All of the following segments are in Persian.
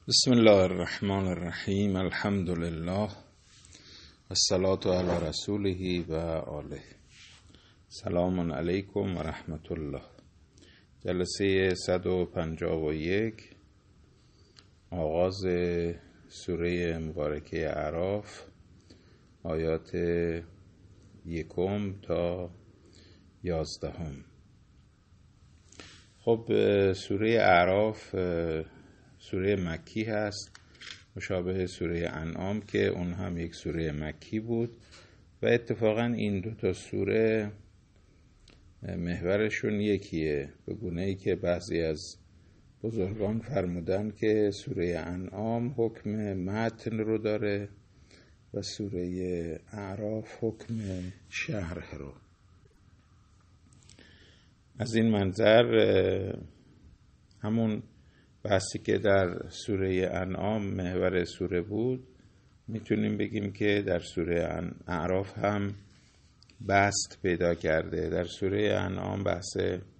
بسم الله الرحمن الرحیم. الحمد لله و الصلاة علی رسوله و آله. سلام علیکم و رحمت الله. جلسه 151 آغاز سوره مبارکه اعراف، آیات 1 تا 11. خب سوره اعراف سوره مکی هست، مشابه سوره انعام که اون هم یک سوره مکی بود و اتفاقا این دو تا سوره محورشون یکیه، به گونه‌ای که بعضی از بزرگان فرمودن که سوره انعام حکم متن رو داره و سوره اعراف حکم شرح رو. از این منظر همون بحثی که در سوره انعام محور سوره بود میتونیم بگیم که در سوره اعراف هم بسط پیدا کرده. در سوره انعام بحث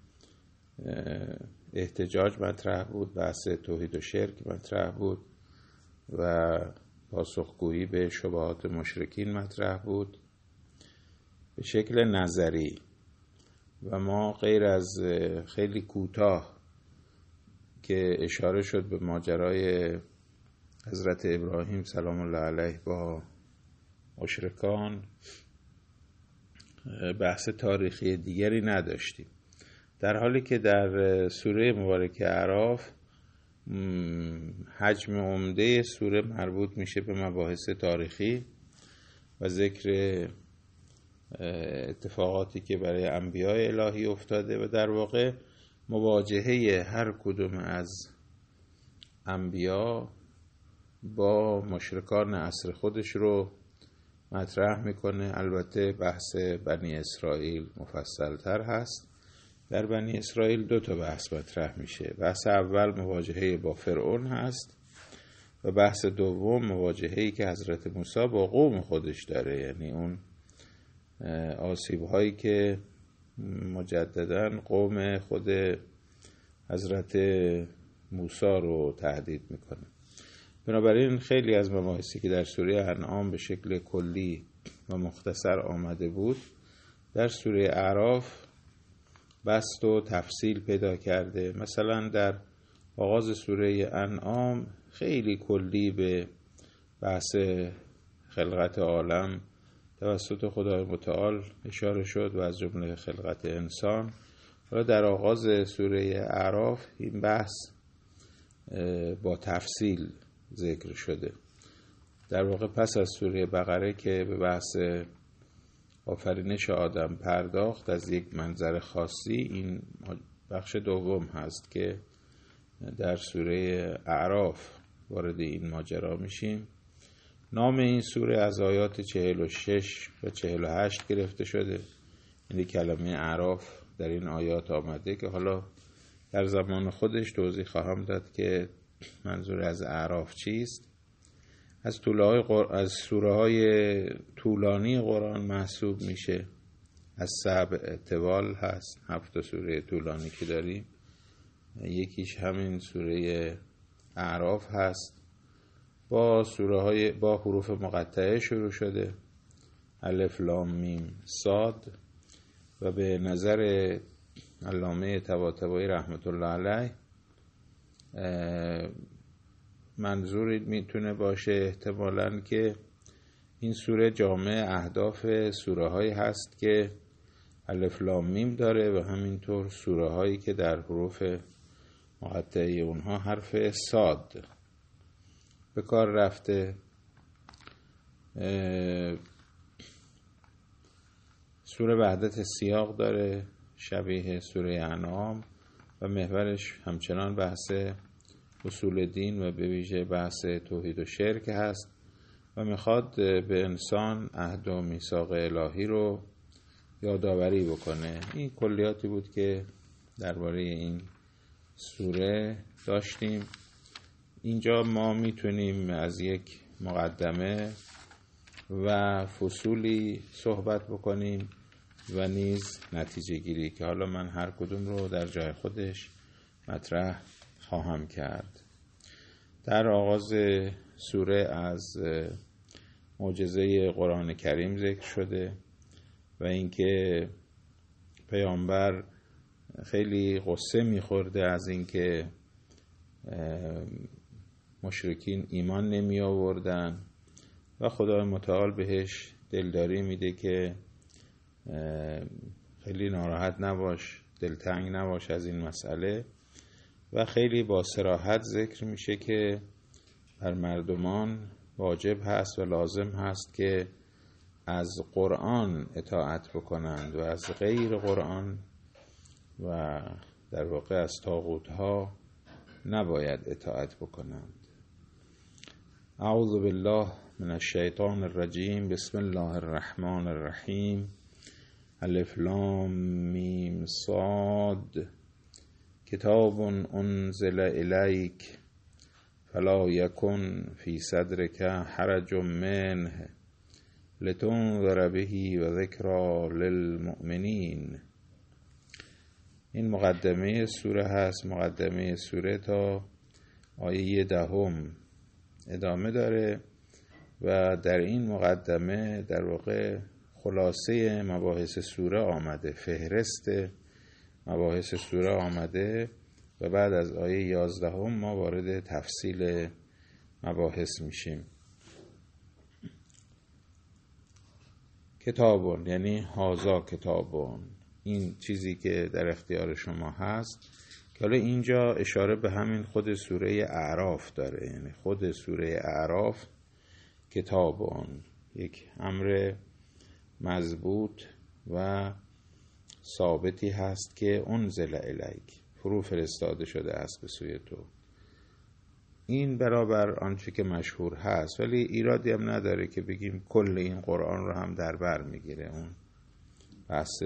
احتجاج مطرح بود، بحث توحید و شرک مطرح بود و پاسخگویی به شبهات مشرکین مطرح بود به شکل نظری و ما غیر از خیلی کوتاه که اشاره شد به ماجرای حضرت ابراهیم سلام الله علیه با مشرکان بحث تاریخی دیگری نداشتیم، در حالی که در سوره مبارکه اعراف حجم عمده سوره مربوط میشه به مباحث تاریخی و ذکر اتفاقاتی که برای انبیاء الهی افتاده و در واقع مواجهه هر کدوم از انبیا با مشرکان عصر خودش رو مطرح میکنه. البته بحث بنی اسرائیل مفصل تر هست. در بنی اسرائیل دو تا بحث مطرح میشه. بحث اول مواجهه با فرعون هست و بحث دوم مواجهه‌ای که حضرت موسی با قوم خودش داره، یعنی اون آسیب هایی که مجددا قوم خود حضرت موسی رو تهدید میکنه. بنابراین خیلی از مباحثی که در سوره انعام به شکل کلی و مختصر آمده بود در سوره اعراف بسط و تفصیل پیدا کرده. مثلا در آغاز سوره انعام خیلی کلی به بحث خلقت عالم توسط خدای متعال اشاره شد و از جمله خلقت انسان. و در آغاز سوره اعراف این بحث با تفصیل ذکر شده. در واقع پس از سوره بقره که به بحث آفرینش آدم پرداخت از یک منظر خاصی، این بخش دوم هست که در سوره اعراف وارد این ماجرا میشیم. نام این سوره از آیات 46 و 48 گرفته شده، یعنی کلمه اعراف در این آیات آمده که حالا در زمان خودش توضیح خواهم داد که منظور از اعراف چیست. از سوره های طولانی قرآن محسوب میشه، از 7 طوال هست، 7 سوره طولانی که داریم، یکیش همین سوره اعراف هست. با حروف مقطعه شروع شده، الف لام میم صاد، و به نظر علامه طباطبایی رحمت الله علیه منظور میتونه باشه احتمالاً که این سوره جامع اهداف سوره هایی هست که الف لام میم داره و همینطور سوره هایی که در حروف مقطعه اونها حرف صاد به کار رفته. سوره وحدت سیاق داره شبیه سوره انعام و محورش همچنان بحث اصول دین و به ویژه بحث توحید و شرک هست و میخواد به انسان عهد و میثاق الهی رو یادآوری بکنه. این کلیاتی بود که درباره این سوره داشتیم. اینجا ما میتونیم از یک مقدمه و فصولی صحبت بکنیم و نیز نتیجه گیری که حالا من هر کدوم رو در جای خودش مطرح خواهم کرد. در آغاز سوره از معجزه قرآن کریم ذکر شده و اینکه پیامبر خیلی غصه می‌خورده از اینکه مشرکین ایمان نمی آوردن و خدای متعال بهش دلداری میده که خیلی ناراحت نباش، دلتنگ نباش از این مسئله و خیلی با صراحت ذکر میشه که بر مردمان واجب هست و لازم هست که از قرآن اطاعت بکنند و از غیر قرآن و در واقع از طاغوت‌ها نباید اطاعت بکنند. اعوذ بالله من الشیطان الرجیم. بسم الله الرحمن الرحیم. الف لام میم صاد. کتاب انزل الیک فلا یکن فی صدرک حرج منه لتنذر به و ذکری للمؤمنین. این مقدمه سوره هست. مقدمه سوره تا آیه 10 ادامه داره و در این مقدمه در واقع خلاصه مباحث سوره آمده، فهرست مباحث سوره آمده و بعد از آیه 11 ما وارد تفصیل مباحث میشیم. کتابون یعنی هازا کتابون، این چیزی که در اختیار شما هست، که حالا اینجا اشاره به همین خود سوره اعراف داره، یعنی خود سوره اعراف کتابون یک امر مضبوط و ثابتی هست که انزل الیک فرو فرستاده شده است به سوی تو. این برابر آنچه که مشهور هست، ولی ایرادی هم نداره که بگیم کل این قرآن رو هم در بر میگیره. اون بحث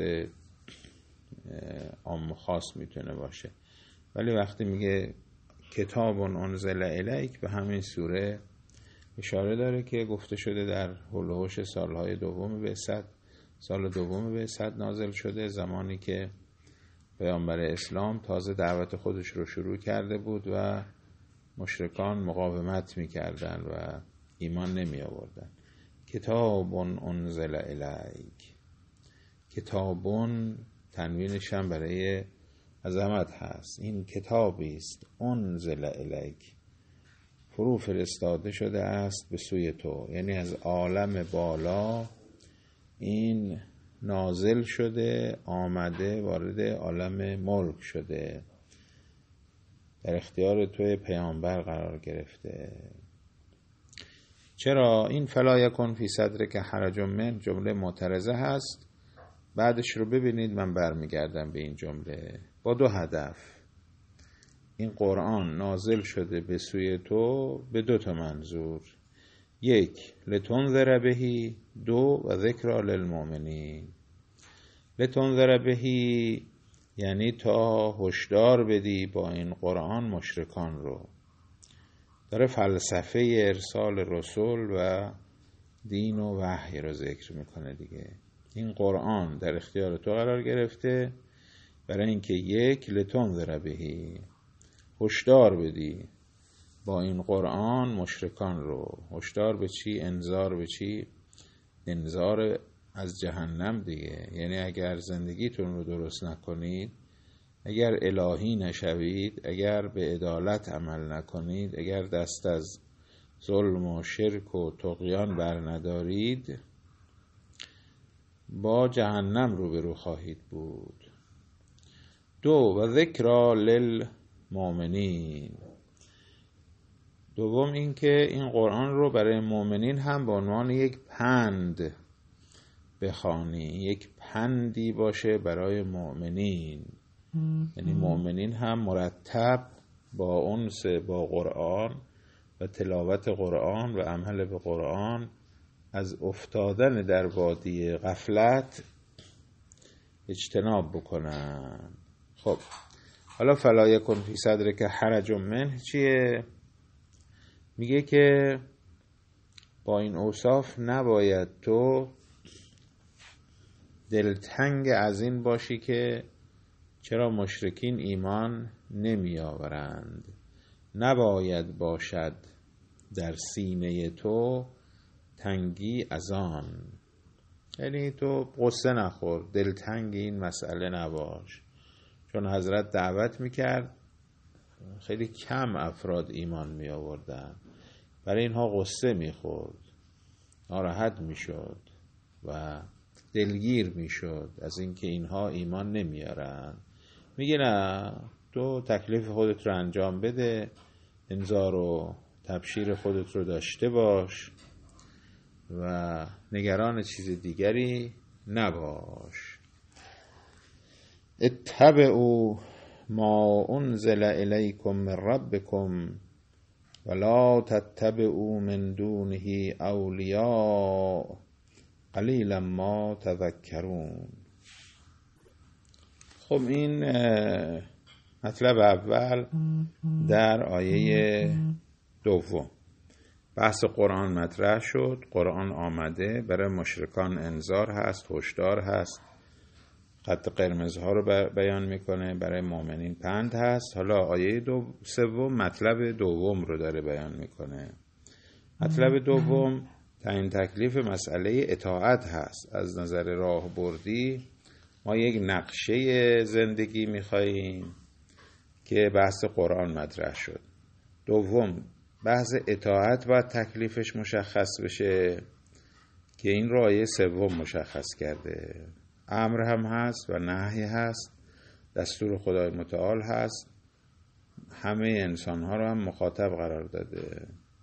عام خاص میتونه باشه، ولی وقتی میگه کتاب انزل الیک به همین سوره اشاره داره که گفته شده در حول و حوش سالهای دوم بعثت، سال دوم بعثت نازل شده، زمانی که پیامبر اسلام تازه دعوت خودش رو شروع کرده بود و مشرکان مقاومت میکردن و ایمان نمی آوردن. کتاب انزل الیک، کتابون تنوینش هم برای عظمت هست. این کتابی است انزل الیک فرو فرستاده شده است به سوی تو، یعنی از عالم بالا این نازل شده، آمده، وارد عالم ملک شده، در اختیار توی پیامبر قرار گرفته. چرا این فلا یکن فی صدرک حرج من جمله معترضه هست، بعدش رو ببینید. من برمیگردم به این جمله با دو هدف. این قرآن نازل شده به سوی تو به دو تا منظور: یک لتنذر بهی، دو و ذکری للمؤمنین. لتنذر بهی یعنی تا هشدار بدی با این قرآن مشرکان رو. داره فلسفه ارسال رسول و دین و وحی رو ذکر میکنه دیگه. این قرآن در اختیار تو قرار گرفته برای اینکه یک لتنذر بهی، هشدار بدی با این قرآن مشرکان رو. هشدار به چی؟ انذار به چی؟ انذار از جهنم دیگه. یعنی اگر زندگیتون رو درست نکنید، اگر الهی نشوید، اگر به عدالت عمل نکنید، اگر دست از ظلم و شرک و طغیان بر ندارید، با جهنم روبرو خواهید بود. دو و ذکری للمؤمنین. دوم این که این قرآن رو برای مؤمنین هم به عنوان یک پند بخوانی، یک پندی باشه برای مؤمنین. یعنی مؤمنین هم مرتب با انس با قرآن و تلاوت قرآن و عمل به قرآن از افتادن در وادی غفلت اجتناب بکنن. خب حالا فلا یکن فی صدرک حرج منه چیه؟ میگه که با این اوصاف نباید تو دلتنگ از این باشی که چرا مشرکین ایمان نمی آورند نباید باشد در سینه تو تنگی از آن. یعنی تو قصه نخور، دلتنگ این مسئله نباش. چون حضرت دعوت میکرد خیلی کم افراد ایمان می آوردن، برای اینها قصه میخورد، ناراحت میشد و دلگیر میشد از اینکه اینها ایمان نمیارن. میگه نه، تو تکلیف خودت رو انجام بده، انذار و تبشیر خودت رو داشته باش و نگران چیز دیگری نباش. اتبعوا ما انزل الیکم من ربکم ولا تتبعوا من دونه اولیاء قلیلا ما تذکرون. خب این مطلب اول در آیه دوم. بحث قرآن مطرح شد، قرآن آمده، برای مشرکان انذار هست، هشدار هست، خط قرمزها رو بیان میکنه، برای مؤمنین پند هست. حالا آیه سوم مطلب دوم رو داره بیان میکنه. مطلب دوم تعیین تکلیف مسئله اطاعت هست. از نظر راه بردی ما یک نقشه زندگی میخواییم که بحث قرآن مطرح شد. دوم بحث اطاعت باید تکلیفش مشخص بشه که این رو آیه سوم مشخص کرده. امر هم هست و نهی هست، دستور خدای متعال هست، همه انسان ها رو هم مخاطب قرار داده.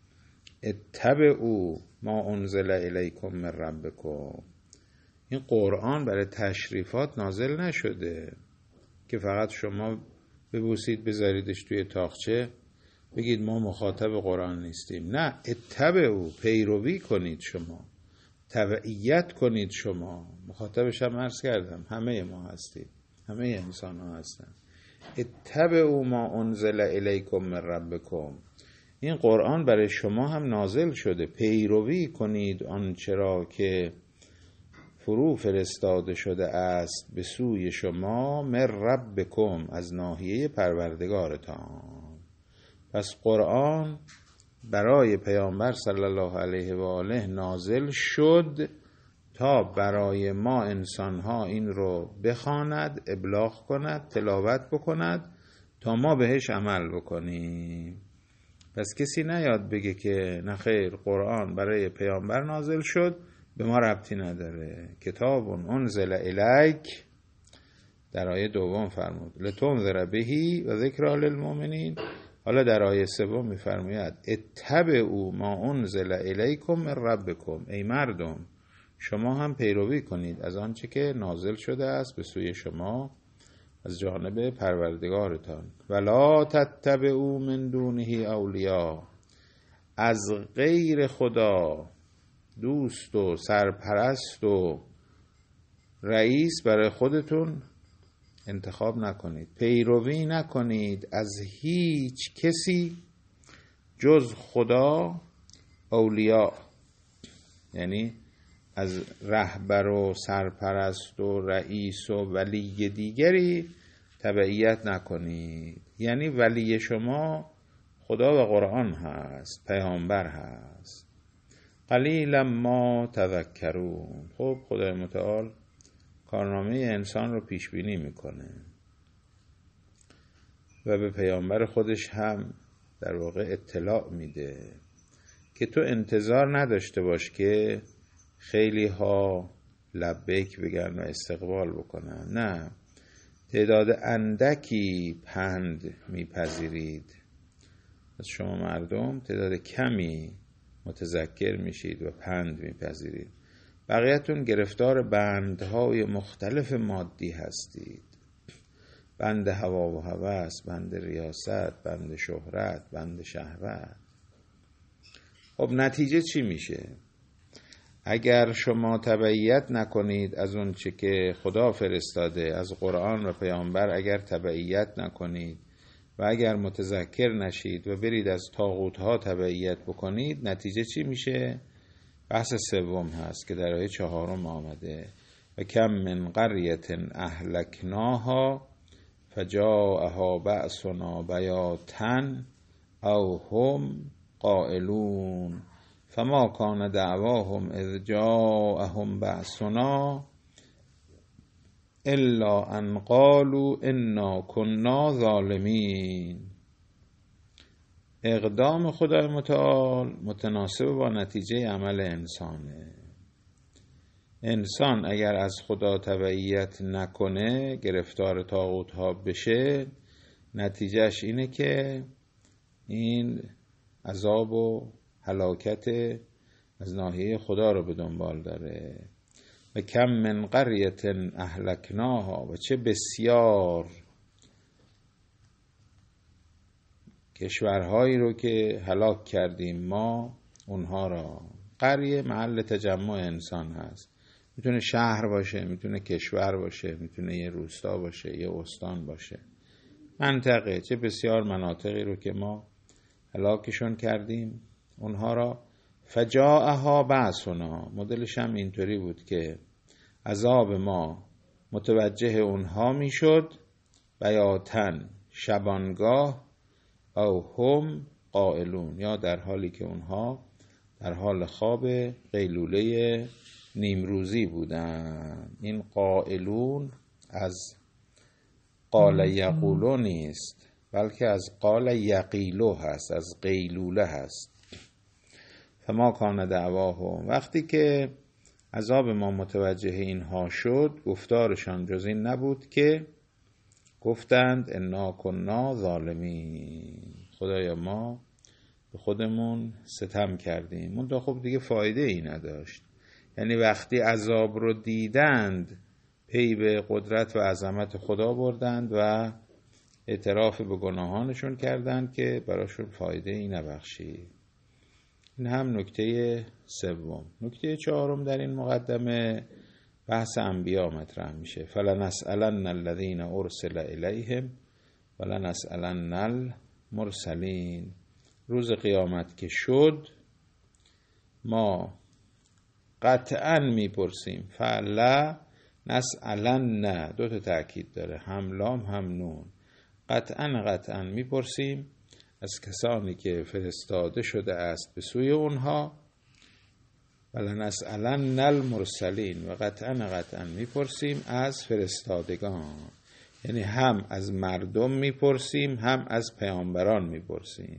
اتبعوا ما انزل الیکم من ربکم. این قرآن برای تشریفات نازل نشده که فقط شما ببوسید بذاریدش توی تاقچه بگید ما مخاطب قرآن نیستیم. نه، اتبعوا، پیروی کنید، شما تبعیت کنید. شما مخاطبش هم عرض کردم همه ما هستید، همه انسان ها هستن. اتبعوا ما انزل الیکم من ربکم. این قرآن برای شما هم نازل شده، پیروی کنید آنچه را که فرو فرستاده شده است به سوی شما، من ربکم، از ناحیه پروردگارتان. پس قرآن برای پیامبر صلی الله علیه و آله نازل شد تا برای ما انسانها این رو بخواند، ابلاغ کند، تلاوت بکند تا ما بهش عمل بکنیم. پس کسی نیاد بگه که نه خیر، قرآن برای پیامبر نازل شد به ما ربطی نداره. کتاب انزل الیک در آیه دوم فرمود لتنذر بهی و ذکری للمؤمنین. حالا در آیه سوم میفرماید اتبعوا ما انزل الیکم من ربکم. ای مردم شما هم پیروی کنید از آنچه که نازل شده است به سوی شما از جانب پروردگارتان. ولا تتبعوا من دونه اولیاء. از غیر خدا دوست و سرپرست و رئیس برای خودتون انتخاب نکنید، پیروی نکنید از هیچ کسی جز خدا. اولیاء یعنی از رهبر و سرپرست و رئیس و ولی دیگری تبعیت نکنید. یعنی ولی شما خدا و قرآن هست، پیامبر هست. قلیلا ما تذکرون. خب خدای متعال کارنامه انسان رو پیش بینی میکنه و به پیامبر خودش هم در واقع اطلاع میده که تو انتظار نداشته باش که خیلی ها لبیک بگن و استقبال بکنن. نه، تعداد اندکی پند میپذیرید از شما مردم، تعداد کمی متذکر میشید و پند میپذیرید. بقیه‌تون گرفتار بندهای مختلف مادی هستید، بند هوا و هوس، بند ریاست، بند شهرت، بند شهوت. خب نتیجه چی میشه؟ اگر شما تبعیت نکنید از اون چه که خدا فرستاده از قرآن و پیامبر، اگر تبعیت نکنید و اگر متذکر نشید و برید از طاغوت‌ها تبعیت بکنید، نتیجه چی میشه؟ بحث سوم هست که در آیه 4 آمده و کم من قریة اهلکناها فجاءها بأسنا بیاتا او هم قائلون فما کان دعواهم اذ جاءهم بأسنا الا ان قالوا انا كنا ظالمین. اقدام خدای متعال متناسب با نتیجه عمل انسانه. انسان اگر از خدا تبعیت نکنه، گرفتار طاغوت ها بشه، نتیجهش اینه که این عذاب و هلاکت از ناحیه خدا رو به دنبال داره. و کم من قریة اهلکناها، و چه بسیار کشورهایی رو که هلاک کردیم ما اونها را. قریه محل تجمع انسان هست، میتونه شهر باشه، میتونه کشور باشه، میتونه یه روستا باشه، یه استان باشه، منطقه. چه بسیار مناطقی رو که ما هلاکشون کردیم اونها را. فجاءها بأسنا، مدلش هم اینطوری بود که عذاب ما متوجه اونها میشد بیاتن، شبانگاه، او هم قائلون، یا در حالی که اونها در حال خواب قیلوله نیمروزی بودن. این قائلون از قال یقولو نیست، بلکه از قال یقیلو هست، از قیلوله هست. فما کان دعواهم، وقتی که عذاب ما متوجه اینها شد، گفتارشان جز این نبود که گفتند انا کنا ظالمین، خدایا ما به خودمون ستم کردیم. منتها خب دیگه فایده ای نداشت. یعنی وقتی عذاب رو دیدند پی به قدرت و عظمت خدا بردند و اعتراف به گناهانشون کردند که براشون فایده ای نبخشید. این هم نکته سوم. نکته چهارم در این مقدمه بحث انبیا مطرح میشه. فلنسألن الذین ارسل الیهم ولنسألن المرسلین. روز قیامت که شد ما قطعا میپرسیم. فلا نسألن، دو تا تأکید داره، هم لام هم نون. قطعا میپرسیم از کسانی که فرستاده شده است به سوی اونها. ولنسألن المرسلین، و قطعا میپرسیم از فرستادگان. یعنی هم از مردم میپرسیم، هم از پیامبران میپرسیم.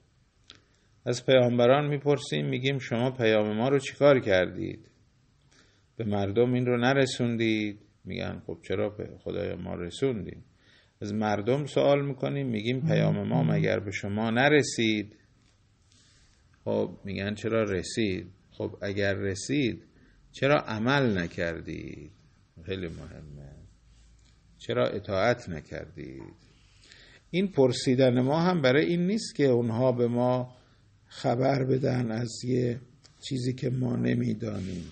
از پیامبران میپرسیم، میگیم شما پیام ما رو چیکار کردید؟ به مردم این رو نرسوندید؟ میگن خب چرا خدایا ما رسوندیم. از مردم سوال میکنیم، میگیم پیام ما مگر به شما نرسید؟ خب میگن چرا رسید. خب اگر رسید چرا عمل نکردید؟ خیلی مهمه. چرا اطاعت نکردید؟ این پرسیدن ما هم برای این نیست که اونها به ما خبر بدن از یه چیزی که ما نمیدانیم.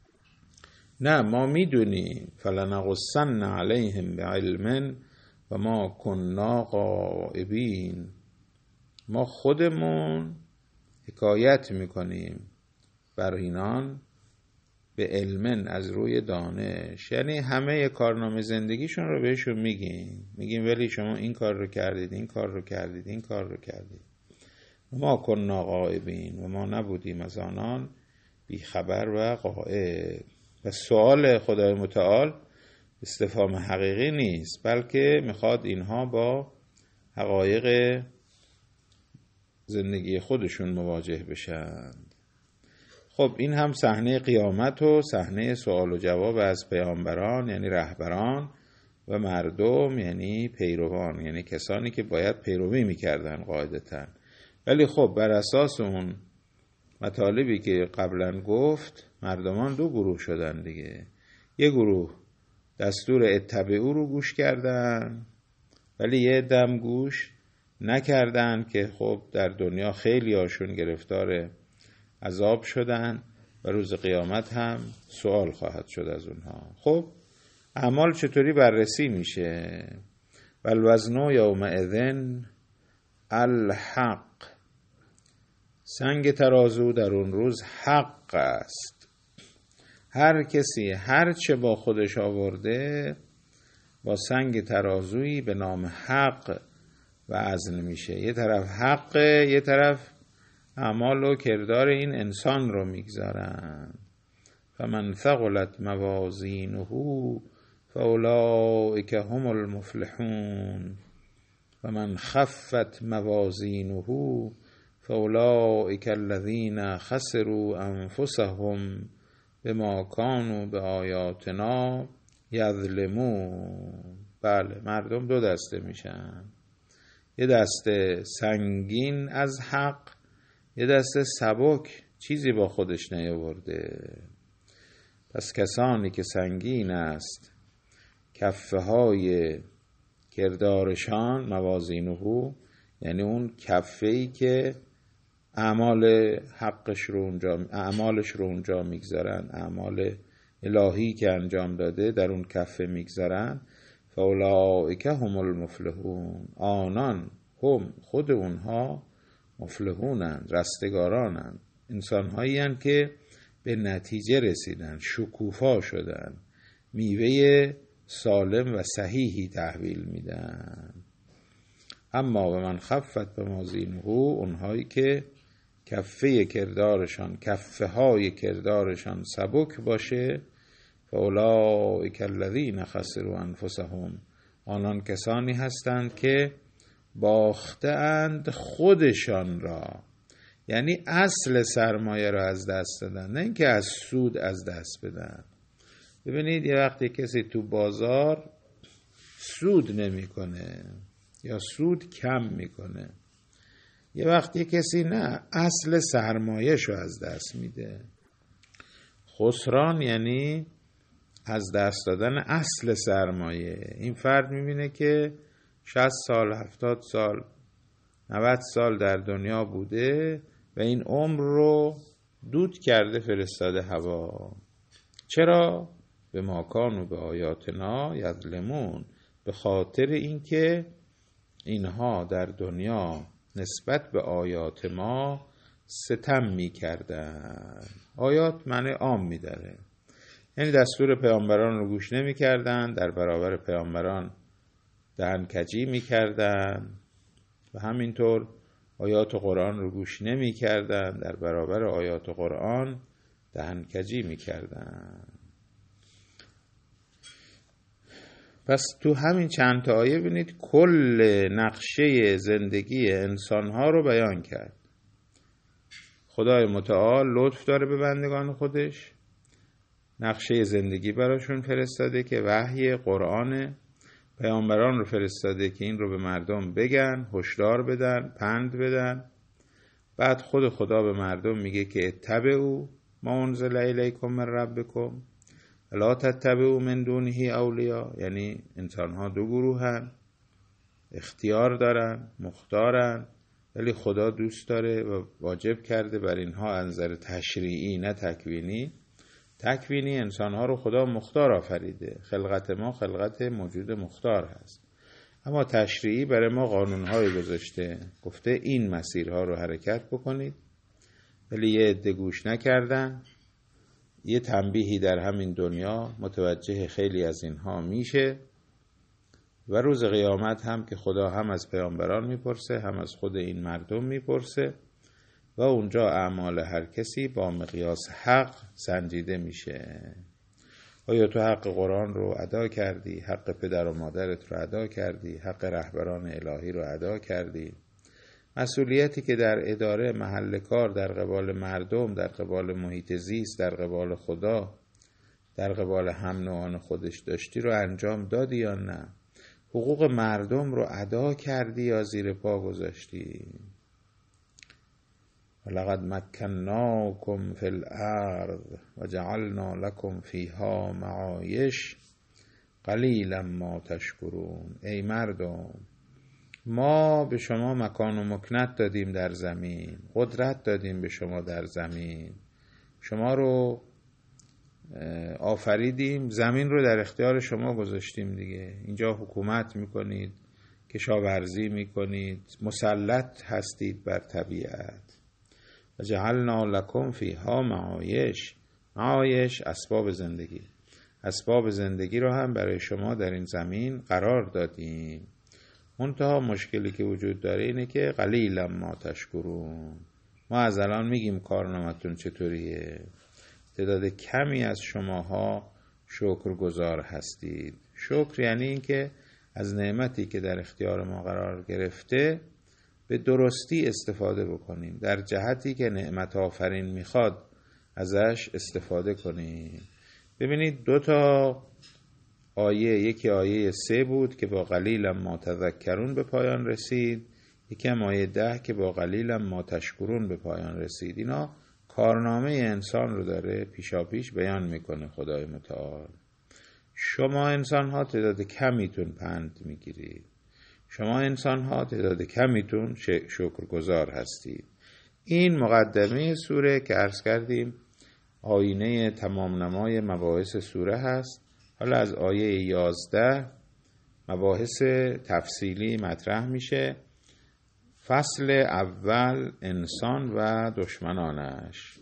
نه، ما میدونیم. فلنقصن علیهم بعلم و ما کننا غائبین. ما خودمون حکایت میکنیم بر اینان به علم، از روی دانش. یعنی همه کارنامه زندگیشون رو بهشون میگیم ولی شما این کار رو کردید، این کار رو کردید، این کار رو کردید. ما کننا غائبین، و ما نبودیم از آنان بیخبر و غائب. و سوال خدای متعال استفهام حقیقی نیست، بلکه میخواد اینها با حقایق زندگی خودشون مواجه بشن. خب این هم صحنه قیامت و صحنه سوال و جواب از پیامبران، یعنی رهبران، و مردم، یعنی پیروان، یعنی کسانی که باید پیروی میکردن قاعدتاً. ولی خب بر اساس اون مطالبی که قبلا گفت، مردمان دو گروه شدن دیگه. یه گروه دستور اتبعو رو گوش کردن، ولی یه دم گوش نکردن که خب در دنیا خیلی هاشون گرفتار عذاب شدن و روز قیامت هم سوال خواهد شد از اونها. خب اعمال چطوری بررسی میشه؟ والوزن یومئذ الحق. سنگ ترازو در اون روز حق است. هر کسی هر چه با خودش آورده با سنگ ترازویی به نام حق وزن میشه. یه طرف حقه، یه طرف اعمال و کردار این انسان رو میگذارن. فمن ثقلت موازینه فاولئک هم المفلحون و من خفت موازینه فاولئک الذین خسروا انفسهم بما کانوا بآیاتنا یظلمون. بله، مردم دو دسته میشن، یه دسته سنگین از حق، یه دسته سبک، چیزی با خودش نیاورده. پس کسانی که سنگین است کفه های کردارشان، موازینه، یعنی اون کفه‌ای که اعمال حقش رو اونجا، اعمالش رو اونجا میگذارن، اعمال الهی که انجام داده در اون کفه میگذارن. فاولئک هم المفلحون، آنان هم خود اونها مفلحونند، رستگارانند، انسان‌هایی هستند که به نتیجه رسیدن، شکوفا شدن، میوه سالم و صحیحی تحویل میدن. اما به من خفت بموازینه، اونهایی که کفه کردارشان، کفه های کردارشان سبک باشه، فاولئک الذین خسروا انفسهم، آنان کسانی هستند که باختند خودشان را، یعنی اصل سرمایه را از دست دادن، نه اینکه از سود از دست بدن. ببینید یه وقتی کسی تو بازار سود نمیکنه یا سود کم میکنه، یه وقتی کسی نه، اصل سرمایه‌ش رو از دست میده. خسران یعنی از دست دادن اصل سرمایه. این فرد میبینه که 60 سال، 70 سال، 90 سال در دنیا بوده و این عمر رو دود کرده فرستاده هوا. چرا؟ به ما کانوا به آیاتنا یظلمون، به خاطر اینکه اینها در دنیا نسبت به آیات ما ستم می کردن. آیات معنی عام می داره، یعنی دستور پیامبران رو گوش نمی کردن، در برابر پیامبران دهنکجی می کردن و همینطور آیات قرآن رو گوش نمی کردن، در برابر آیات قرآن دهنکجی می کردن. پس تو همین چند تا آیه ببینید کل نقشه زندگی انسانها رو بیان کرد. خدای متعال لطف داره به بندگان خودش، نقشه زندگی براشون فرستاده که وحی قرآن، پیامبران رو فرستاده که این رو به مردم بگن، هشدار بدن، پند بدن. بعد خود خدا به مردم میگه که اتبعوا ما انزل الیکم من ربکم لا تتبعوا من دونه اولیاء، یعنی انسان‌ها دو گروهن، اختیار دارن، مختارن، ولی خدا دوست داره و واجب کرده بر اینها از نظر تشریعی نه تکوینی. تکوینی انسان‌ها رو خدا مختار آفریده، خلقت ما خلقت موجود مختار هست، اما تشریعی برای ما قانون‌های گذاشته، گفته این مسیرها رو حرکت بکنید، ولی یه عده گوش نکردن. یه تنبیهی در همین دنیا متوجه خیلی از اینها میشه و روز قیامت هم که خدا هم از پیامبران میپرسه هم از خود این مردم میپرسه و اونجا اعمال هر کسی با مقیاس حق سنجیده میشه. آیا تو حق قرآن رو ادا کردی؟ حق پدر و مادرت رو ادا کردی؟ حق رهبران الهی رو ادا کردی؟ مسئولیتی که در اداره محل کار در قبال مردم، در قبال محیط زیست، در قبال خدا، در قبال هم نوعان خودش داشتی رو انجام دادی یا نه؟ حقوق مردم رو ادا کردی یا زیر پا گذاشتی؟ ولقد مکناکم فی الارض و جعلنا لکم فیها معایش قلیلا ما تشکرون. ای مردم، ما به شما مکان و مکنت دادیم در زمین، قدرت دادیم به شما در زمین، شما رو آفریدیم، زمین رو در اختیار شما گذاشتیم دیگه. اینجا حکومت میکنید، کشاورزی میکنید، مسلط هستید بر طبیعت. و جعلنا لکم فیها معایش، معایش اسباب زندگی، اسباب زندگی رو هم برای شما در این زمین قرار دادیم. منتها مشکلی که وجود داره اینه که قلیلا ما تشکرون. ما از الان میگیم کارنامتون چطوریه. تعداد کمی از شماها شکرگزار هستید. شکر یعنی این که از نعمتی که در اختیار ما قرار گرفته به درستی استفاده بکنیم، در جهتی که نعمت آفرین میخواد ازش استفاده کنیم. ببینید 2 آیه، یکی آیه 3 بود که با قلیلا ما تذکرون به پایان رسید، یکی هم آیه 10 که با قلیلا ما تشکرون به پایان رسید. اینا کارنامه انسان رو داره پیشاپیش بیان میکنه خدای متعال. شما انسان ها تعداد کمیتون پند میگیرید، شما انسان ها تعداد کمیتون شکرگزار هستید. این مقدمه سوره که عرض کردیم آینه تمام نمای مباحث سوره هست. حالا از آیه 11 مباحث تفصیلی مطرح میشه. فصل اول انسان و دشمنانش.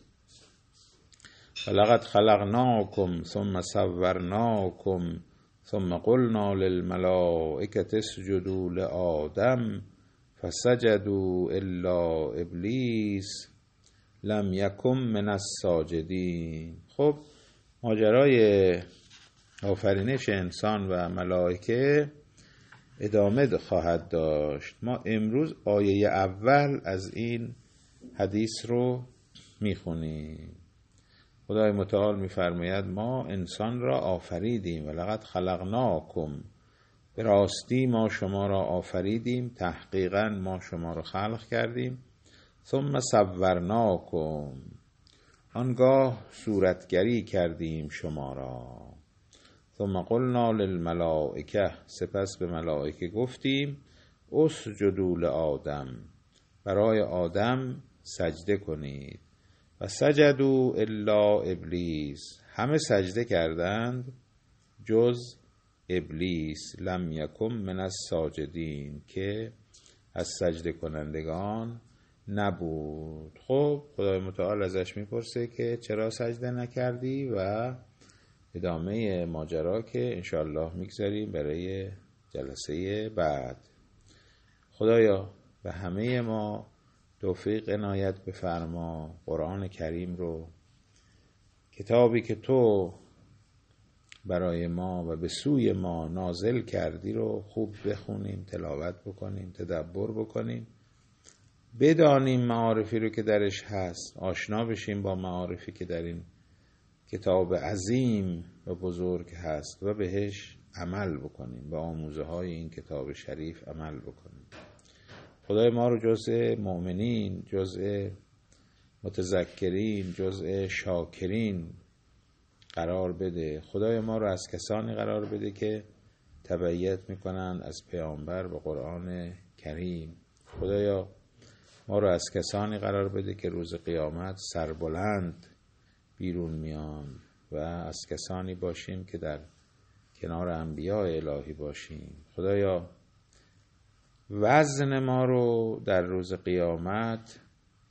ولقد خلقناکم ثم صورناکم ثم قلنا للملائکة اسجدوا لآدم فسجدوا الا ابلیس لم یکن من الساجدین. خب ماجرای آفرینش انسان و ملائکه ادامه خواهد داشت. ما امروز آیه اول از این حدیث رو میخونیم. خدای متعال میفرماید ما انسان را آفریدیم. ولقد خلقناکم، به راستی ما شما را آفریدیم، تحقیقا ما شما را خلق کردیم. ثم صورناکم، آنگاه صورتگری کردیم شما را. ثم قلنا للملائکه، سپس به ملائکه گفتیم اسجدوا لآدم، برای آدم سجده کنید. و سجدوا الا ابلیس، همه سجده کردند جز ابلیس. لم یکن من الساجدین، که از سجده کنندگان نبود. خب خدای متعال ازش میپرسه که چرا سجده نکردی و ادامه ماجرا که انشاءالله میگذاریم برای جلسه بعد. خدایا به همه ما توفیق عنایت بفرما. قرآن کریم رو، کتابی که تو برای ما و به سوی ما نازل کردی رو خوب بخونیم، تلاوت بکنیم، تدبر بکنیم، بدانیم معارفی رو که درش هست، آشنا بشیم با معارفی که در این کتاب عظیم و بزرگ هست و بهش عمل بکنیم، با آموزه های این کتاب شریف عمل بکنیم. خدای ما رو جزء مؤمنین، جزء متذکرین، جزء شاکرین قرار بده. خدای ما رو از کسانی قرار بده که تبعیت میکنن از پیامبر و قرآن کریم. خدایا ما رو از کسانی قرار بده که روز قیامت سربلند بیرون میان و از کسانی باشیم که در کنار انبیاء الهی باشیم. خدایا وزن ما رو در روز قیامت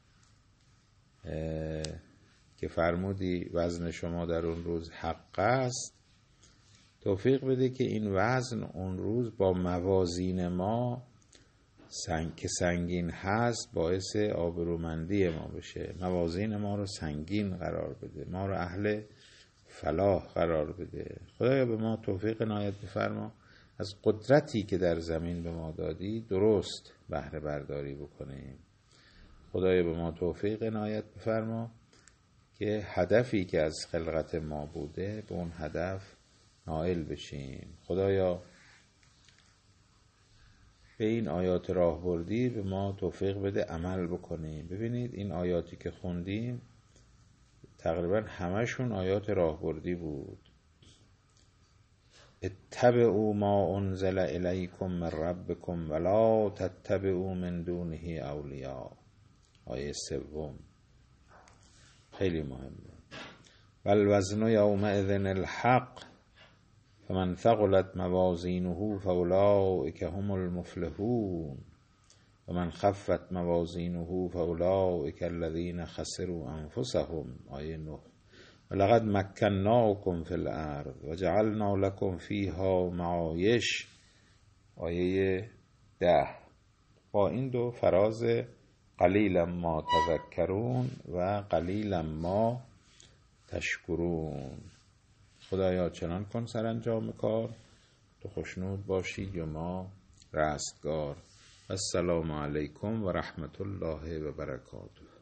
که فرمودی وزن شما در اون روز حق است، توفیق بده که این وزن اون روز با موازین ما که سنگین هست باعث آبرومندی ما بشه. موازین ما رو سنگین قرار بده، ما رو اهل فلاح قرار بده. خدایا به ما توفیق عنایت بفرما از قدرتی که در زمین به ما دادی درست بهره برداری بکنیم. خدایا به ما توفیق عنایت بفرما که هدفی که از خلقت ما بوده به اون هدف نائل بشیم. خدایا به این آیات راهبردی به ما توفیق بده عمل بکنیم. ببینید این آیاتی که خوندیم تقریبا همشون آیات راهبردی بود. اتبعوا ما انزل الیکم من ربکم ولا تتبعوا من دونه اولیاء. آیه 3 خیلی مهمه. والوزن یومئذ الحق فمن ثقلت موازینه فاولئک هم المفلحون ومن خفت موازینه فاولئک الذین خسروا انفسهم. آیه 9. ولقد مکناکم فی الارض وجعلنا لکم فیها معایش. آیه 10. با این دو فراز قلیلا ما تذکرون و قلیلا ما تشکرون. خدایا چنان کن سرانجام کار تو خوشنود باشی و ما رستگار. السلام علیکم و رحمت الله و برکاته.